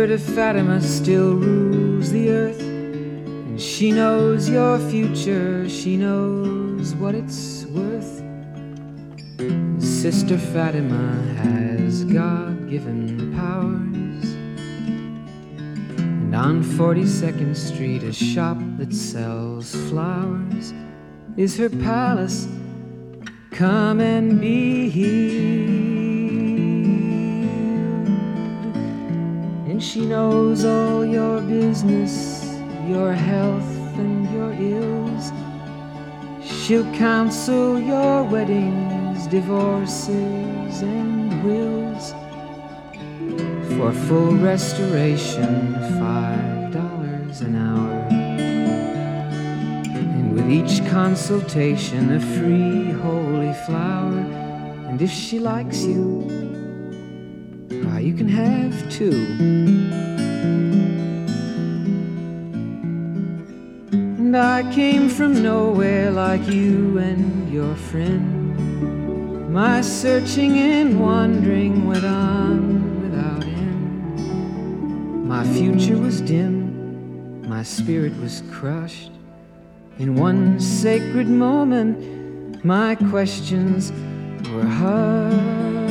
Spirit of Fatima still rules the earth, and she knows your future, she knows what it's worth. Sister Fatima has God-given powers, and on 42nd Street, a shop that sells flowers is her palace. Come and be healed. And she knows all your business, your health and your ills. She'll counsel your weddings, divorces and wills. For full restoration, $5 an hour. With each consultation, a free holy flower. And if she likes you, you can have two. And I came from nowhere like you and your friend. My searching and wandering went on without end. My future was dim, my spirit was crushed. In one sacred moment, my questions were hushed.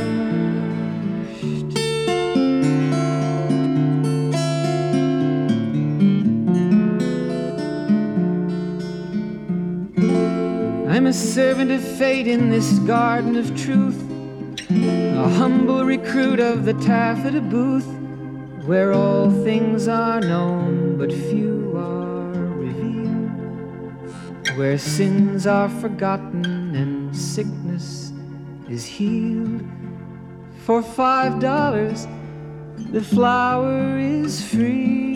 I'm a servant of fate in this garden of truth, a humble recruit of the taffeta booth, where all things are known but few are revealed, where sins are forgotten and sickness is healed. For $5 the flower is free.